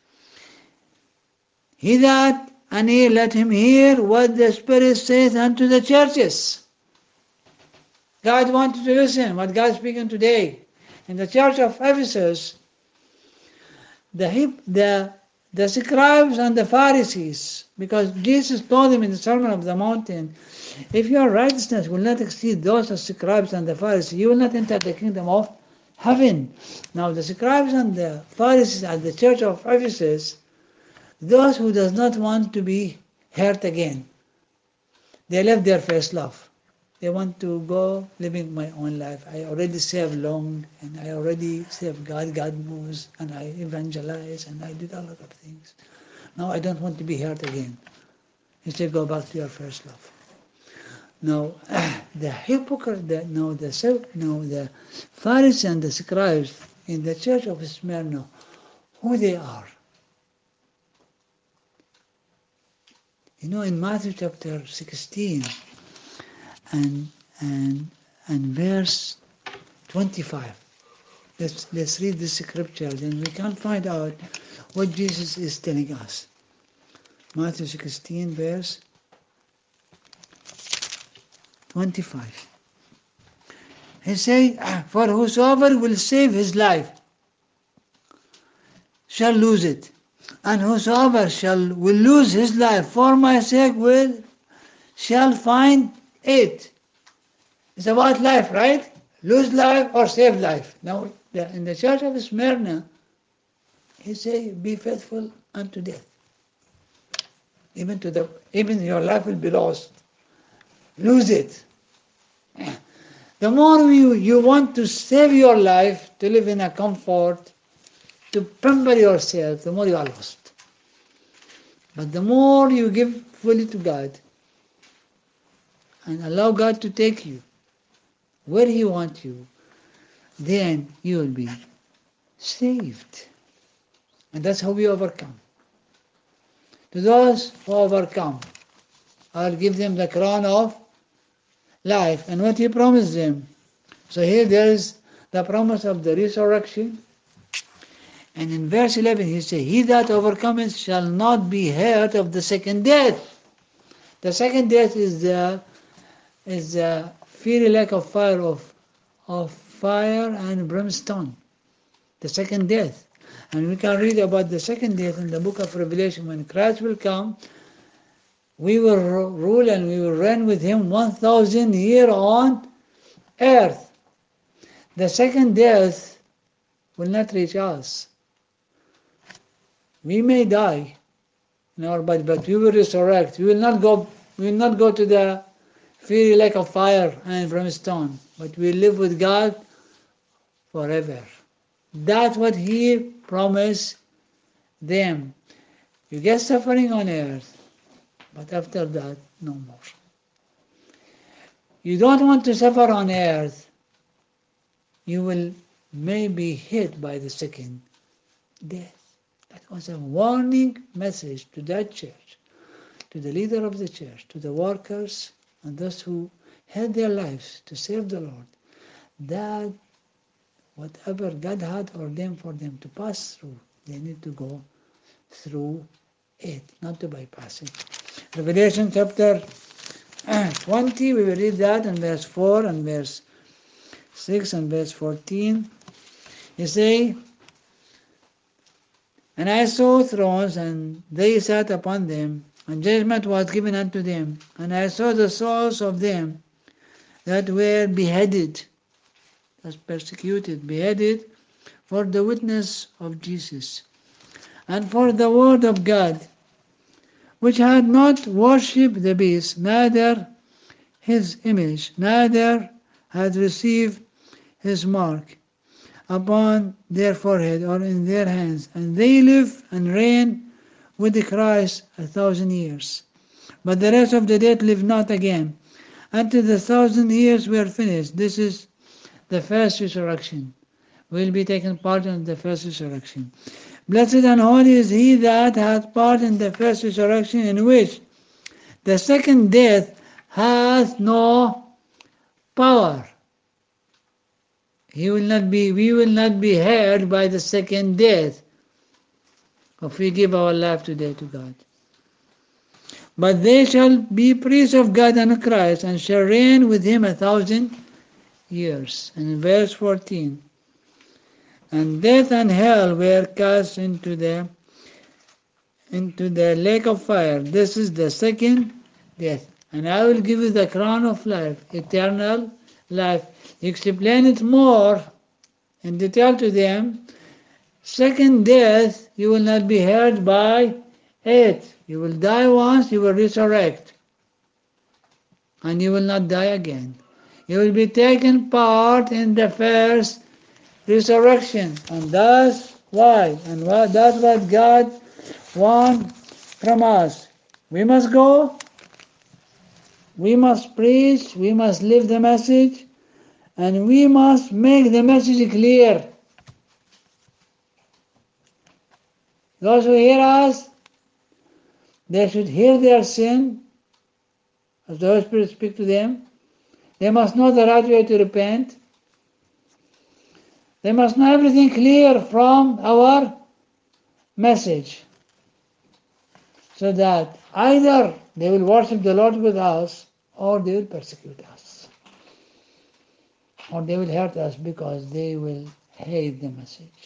Speaker 1: he that and he let him hear what the Spirit saith unto the churches. God wanted to listen what God is speaking today. In the church of Ephesus, the, the, the scribes and the Pharisees, because Jesus told them in the Sermon of the Mountain, if your righteousness will not exceed those of the scribes and the Pharisees, you will not enter the kingdom of heaven. Now the scribes and the Pharisees at the church of Ephesus, those who does not want to be hurt again, they left their first love. They want to go living my own life. I already serve long, and I already serve God. God moves, and I evangelize, and I did a lot of things. Now I don't want to be hurt again. He said, go back to your first love. Now, the hypocrite, the, no, the no, the Pharisees and the scribes in the church of Smyrna, who they are. You know, in Matthew chapter sixteen and and and verse twenty-five, let's let's read this scripture, then we can find out what Jesus is telling us. Matthew sixteen, verse twenty-five. He said, for whosoever will save his life shall lose it, and whosoever shall will lose his life for my sake will shall find it. It's about life, right? Lose life or save life. Now, in the church of Smyrna, he said, be faithful unto death. Even to the even your life will be lost. Lose it. The more you, you want to save your life, to live in a comfort, to pamper yourself, the more you are lost. But the more you give fully to God and allow God to take you where he wants you, then you will be saved. And that's how we overcome. To those who overcome, I'll give them the crown of life, and what he promised them. So here there is the promise of the resurrection. And in verse eleven he says, he that overcometh shall not be hurt of the second death. The second death is the is the fiery lake of fire of of fire and brimstone. The second death. And we can read about the second death in the book of Revelation. When Christ will come, we will rule and we will reign with him one thousand years on earth. The second death will not reach us. We may die in our body, but we will resurrect. We will not go. We will not go to the fiery lake of fire and brimstone, but we live with God forever. That's what he promised them. You get suffering on earth, but after that, no more. You don't want to suffer on earth, you will maybe hit by the second death. That was a warning message to that church, to the leader of the church, to the workers, and those who had their lives to serve the Lord, that whatever God had ordained for them to pass through, they need to go through it, not to bypass it. Revelation chapter twenty, we will read that in verse four and verse six and verse fourteen. You say, And I saw thrones, and they sat upon them, and judgment was given unto them. And I saw the souls of them that were beheaded, that's persecuted, beheaded, for the witness of Jesus, and for the word of God, which had not worshipped the beast, neither his image, neither had received his mark upon their forehead or in their hands. And they live and reign with the Christ a thousand years. But the rest of the dead live not again, until the thousand years were finished. This is the first resurrection. Will be taken part in the first resurrection. Blessed and holy is he that hath part in the first resurrection, in which the second death hath no power. He will not be, we will not be hurt by the second death if we give our life today to God. But they shall be priests of God and Christ, and shall reign with him a thousand years. And in verse fourteen, and death and hell were cast into the into the lake of fire. This is the second death. And I will give you the crown of life, eternal life. Explain it more in detail to them. Second death, you will not be hurt by it. You will die once, you will resurrect. And you will not die again. You will be taken part in the first resurrection. And that's why, and what, that's what God wants from us. We must go, we must preach, we must live the message, and we must make the message clear. Those who hear us, they should hear their sin, as the Holy Spirit speaks to them. They must know the right way to repent. They must know everything clear from our message, so that either they will worship the Lord with us, or they will persecute us, or they will hurt us because they will hate the message.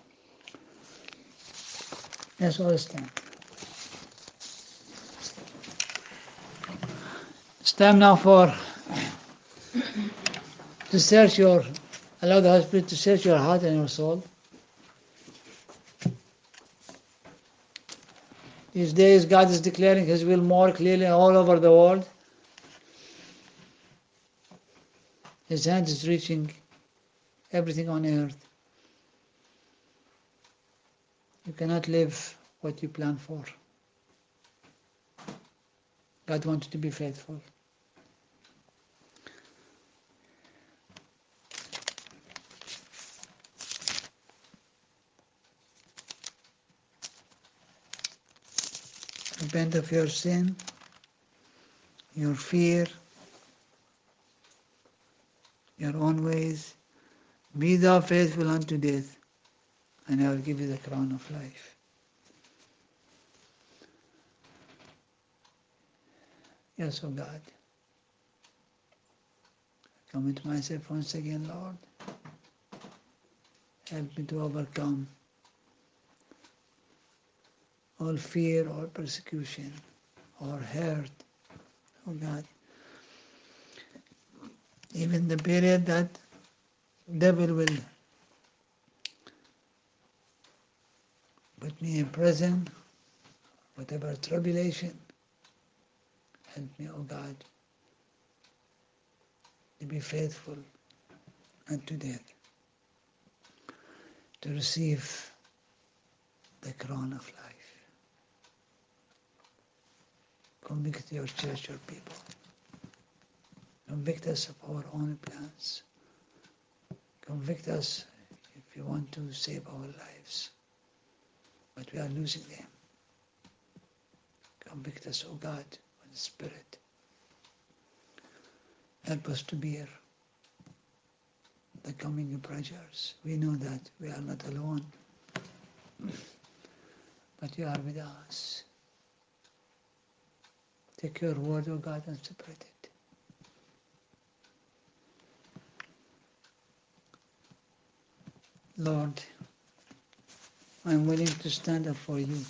Speaker 1: Let's all stand. It's time now for to search your, allow the Holy Spirit to search your heart and your soul. These days God is declaring His will more clearly all over the world. His hand is reaching everything on earth. You cannot live what you plan for. God wants you to be faithful. Repent of your sin, your fear, your own ways. Be thou faithful unto death, and I will give you the crown of life. Yes, O God. I commit myself once again, Lord. Help me to overcome all fear, all persecution, or hurt, oh God. Even the period that devil will put me in prison, whatever tribulation, help me, oh God, to be faithful unto death, to receive the crown of life. Convict your church, your people. Convict us of our own plans. Convict us if you want to save our lives, but we are losing them. Convict us, O God, with the Spirit. Help us to bear the coming pressures. We know that we are not alone, but you are with us. Take your word, O God, and spread it. Lord, I'm willing to stand up for you.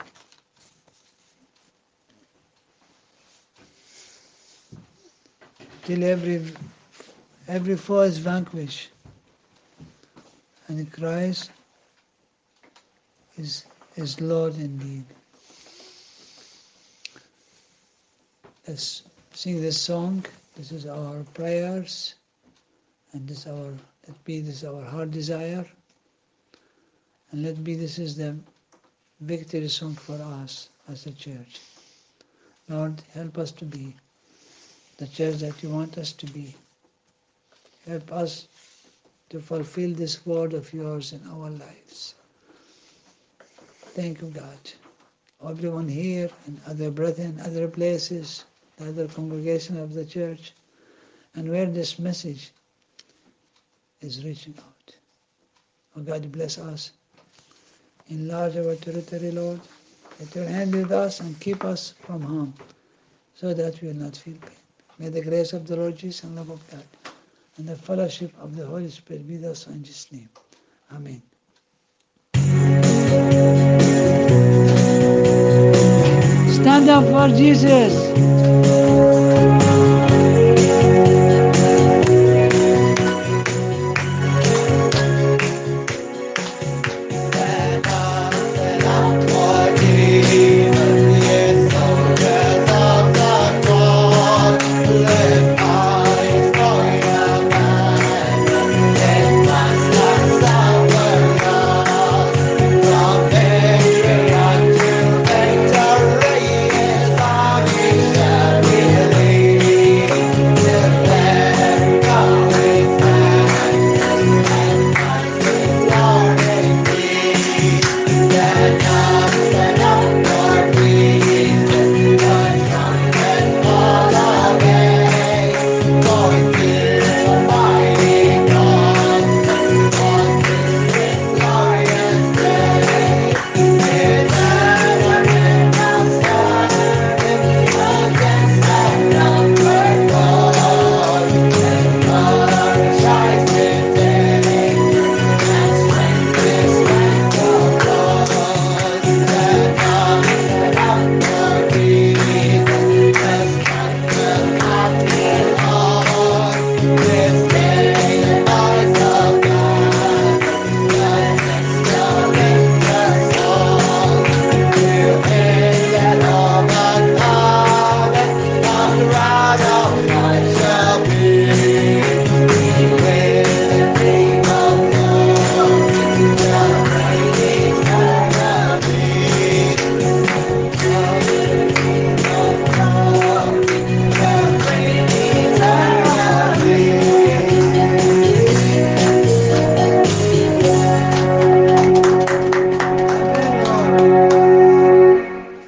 Speaker 1: Till every every foe is vanquished, and Christ is is Lord indeed. Let's sing this song. This is our prayers, and this our let be this our heart desire, and let be this is the victory song for us as a church. Lord, help us to be the church that you want us to be. Help us to fulfill this word of yours in our lives. Thank you, God. Everyone here and other brethren, other places, the other congregation of the church, and where this message is reaching out. Oh God, bless us. Enlarge our territory, Lord. Let your hand be with us and keep us from harm, so that we will not feel pain. May the grace of the Lord Jesus and love of God and the fellowship of the Holy Spirit be with us in Jesus' name. Amen. Stand up for Jesus.